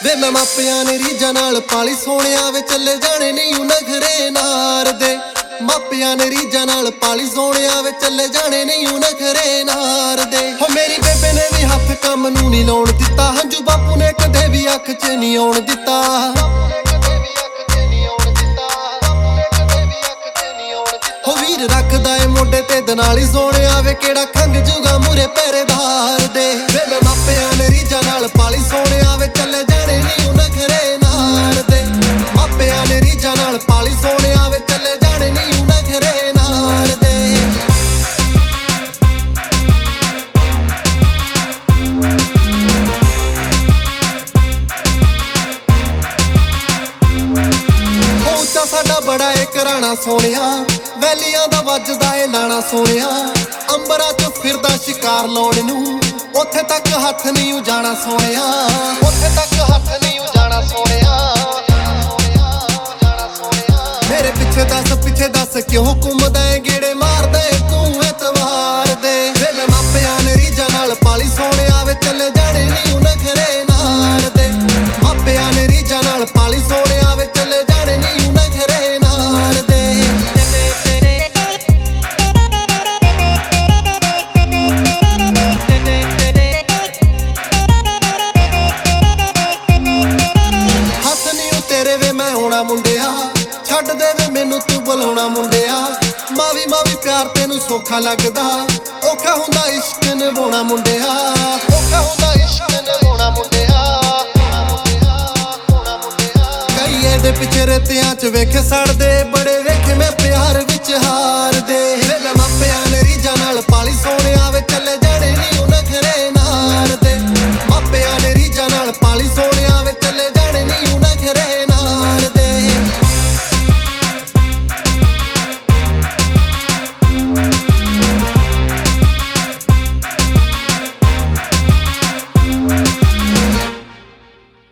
ਵੇ ਮੈਂ ਮਾਪਿਆਂ ਨੇ ਰੀਝਾਂ ਨਾਲ ਪਾਲੀ ਸੋਹਣਿਆ ਵੇ ਚੱਲੇ ਜਾਣੇ ਨਹੀਂ ਉਹ ਨਖਰੇ ਨਾਰ ਦੇ। ਮਾਪਿਆਂ ਨੇ ਰੀਝਾਂ ਨਾਲ ਪਾਲੀ ਸੋਹਣਿਆ ਵੇ ਚੱਲੇ ਜਾਣੇ ਨਹੀਂ ਉਹ ਨਖਰੇ ਨਾਰ ਦੇ। ਹੋ ਮੇਰੀ ਬੇਬੇ ਨੇ ਵੀ ਹੱਥ ਕੰਮ ਨੂੰ ਨਹੀਂ ਲਾਉਣ ਦਿੱਤਾ, ਹੰਝੂ ਬਾਪੂ ਨੇ ਕਦੇ ਵੀ ਅੱਖ 'ਚ ਨਹੀਂ ਆਉਣ ਦਿੱਤਾ। ਹੋ ਵੀਰ ਰੱਖਦਾ ਏ ਮੋਢੇ ਤੇ ਦਨਾਲੀ ਸੋਹਣਿਆ ਵੇ ਕਿਹੜਾ ਖੰਗ ਜੂਗਾ ਮੂਰੇ ਪਹਿਰੇਦਾਰ ਦੇ। ਵੇ ਮੈਂ ਮਾਪਿਆਂ ਨੇ ਰੀਝਾਂ ਨਾਲ ਪਾਲੀ ਸੋਹਣਿਆ ਵੇ ਚੱਲੇ ਜਾਣੇ ਨਹੀਂ ਉਹ ਨਖਰੇ ਨਾਰ ਦੇ। ਮਾਪਿਆਂ ਨੇ ਰੀਝਾਂ ਨਾਲ ਪਾਲੀ ਸੋਹਣਿਆ ਵੇ ਚੱਲੇ ਜਾਣੇ ਨਹੀਂ ਉਹ ਨਖਰੇ ਨਾਰ ਦੇ। ਉੱਚਾ ਸਾਡਾ ਬੜਾ ਏ ਘਰਾਣਾ ਸੋਹਣਿਆ, ਵੈਲੀਆਂ ਦਾ ਵੱਜਦਾ ਏ ਲਾਣਾ ਸੋਹਣਿਆ। ਅੰਬਰਾਂ 'ਚ ਫਿਰਦਾ ਸ਼ਿਕਾਰ ਲਾਉਣ ਨੂੰ, ਉੱਥੇ ਤੱਕ ਹੱਥ ਨਹੀਂ ਉਜਾਣਾ ਸੋਹਣਿਆ। ਉੱਥੇ ਤੱਕ ਹੱਥ ਨਹੀਂ ਉਜਾਣਾ ਸੋਹਣਿਆ। ਮੇਰੇ ਪਿੱਛੇ ਦੱਸ ਕਿਉਂ ਘੁੰਮਦਾ ਏ, ਗੇੜੇ ਮਾਰਦਾ ਏ ਤੂੰ ਐਤਵਾਰ ਦੇ। ਵੇ ਮੈਂ ਮਾਪਿਆਂ ਨੇ ਰੀਝਾਂ ਨਾਲ ਪਾਲੀ ਸੋਹਣਿਆ ਵੇ ਚੱਲੇ ਜਾਣੇ ਨਹੀਂ ਉਹ ਨਖਰੇ ਨਾਰ ਦੇ। ਮਾਪਿਆਂ ਨੇ ਰੀਝਾਂ ਨਾਲ ਪਾਲੀ ਸੋਹਣਿਆ ਵੇ ਚੱਲੇ ਜਾਣੇ ਨਹੀਂ ਉਹ ਨਖਰੇ ਨਾਰ ਦੇ। ਹੱਥ ਨਹੀਂ ਉਹ ਤੇਰੇ ਵੇ ਮੈਂ ਹੋਣਾ ਮੁੰਡਿਆ, ਛੱਡ ਦੇ ਵੇ ਮੈਨੂੰ ਤੂੰ ਬੁਲਾਉਣਾ ਮੁੰਡਿਆ। ਮਾਵੀ ਪਿਆਰ ਤੈਨੂੰ ਸੌਖਾ ਲੱਗਦਾ, ਔਖਾ ਹੁੰਦਾ ਇਸ਼ਕ ਨਿਭਾਉਣਾ ਮੁੰਡਿਆ। ਔਖਾ ਹੁੰਦਾ ਇਸ਼ਕ ਨਿਭਾਉਣਾ ਮੁੰਡਿਆ। ਕਈ ਇਹਦੇ ਪਿੱਛੇ ਰੇਤਿਆਂ 'ਚ ਵੇਖੇ ਸੜਦੇ, ਬੜੇ ਵੇਖੇ ਮੈਂ ਪਿਆਰ